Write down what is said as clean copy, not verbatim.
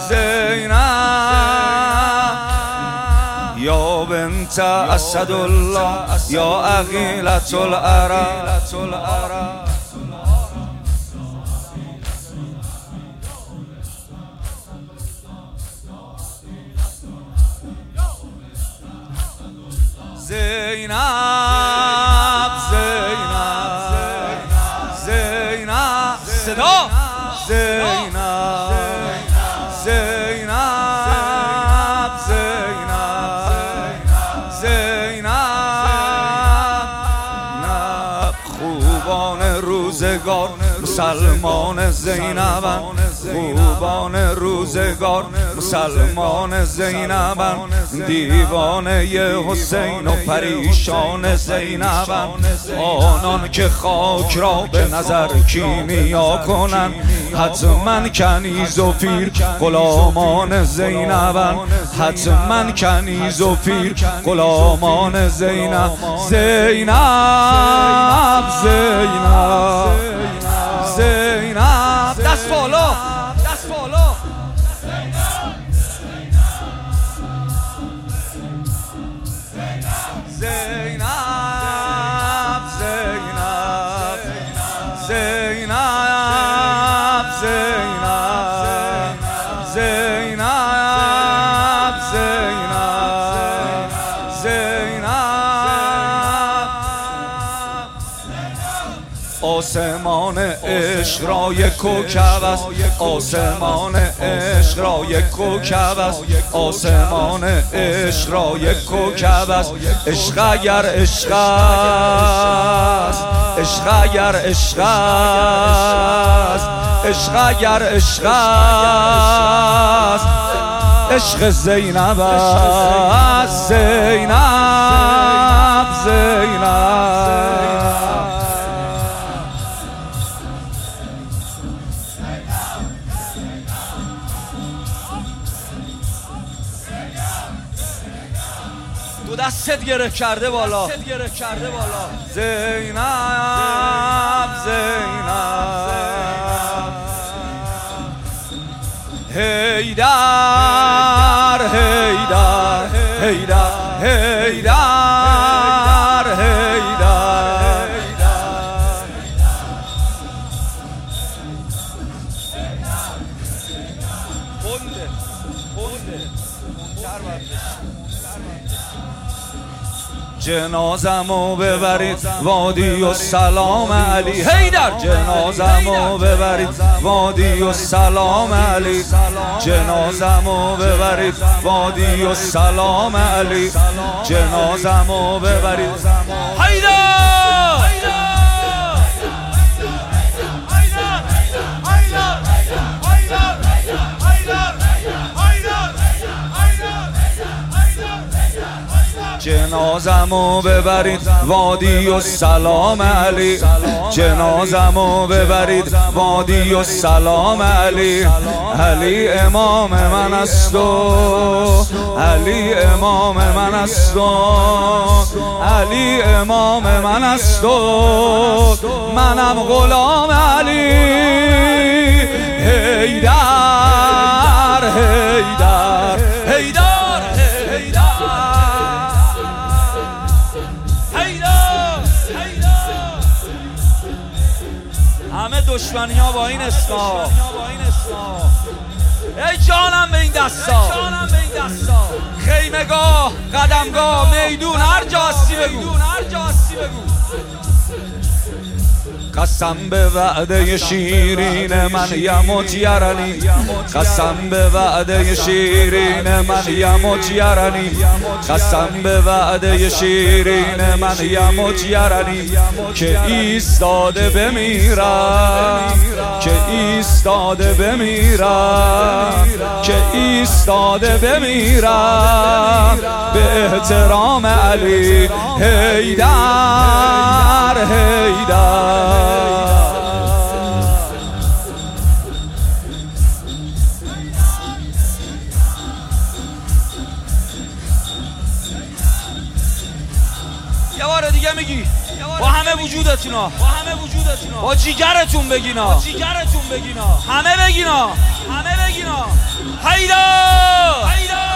یا بنت اسدالله یا عقیلة العرب زینب صدا خوبان روزگار مسلمان زینبن، خوبان روزگار مسلمان زینبن، دیوانه حسین و پریشان زینبن، آنان که خاک را به نظر کیمیا کنن، حتما کنیز و پیر غلامان زینبن، حتما کنیز و پیر غلامان زینب. زینب دست بالا، دست بالا. آسمان عشق را یک کوکب است، آسمان عشق را یک کوکب است، آسمان عشق را یک کوکب است. عشق اگر عشق است، عشق اگر عشق است، عشق اگر عشق است، عشق زینب است. زینب تو دستت گره کرده بالا، زینب حیدر جنازمو ببرید وادی و سلام علی حیدر، جنازمو ببرید وادی و سلام علی، جنازمو ببرید وادی و سلام علی، جنازمو ببرید حیدر. جنازمو ببرید وادی و سلام علی، جنازمو ببرید وادی و سلام علی. علی امام من است و علی امام من است و علی امام من است و منم غلام علی. حیدر حیدر حیدر همه دشمنی ها با این اسما. ای جانم به این دستا، خیمگاه، قدمگاه، میدون، هر جا هستی بگو. قسم به وعده شیرین من یموت یرنی، قسم به وعده شیرین من یموت یرنی، قسم به وعده شیرین من یموت یرنی. که ایستاده بمیرم، که ایستاده بمیرم، که ایستاده بمیرم به احترام علی. حیدر حیدر یه بار دیگه میگی با همه وجودتونا با جیگرتون بگینا همه بگینا هیدا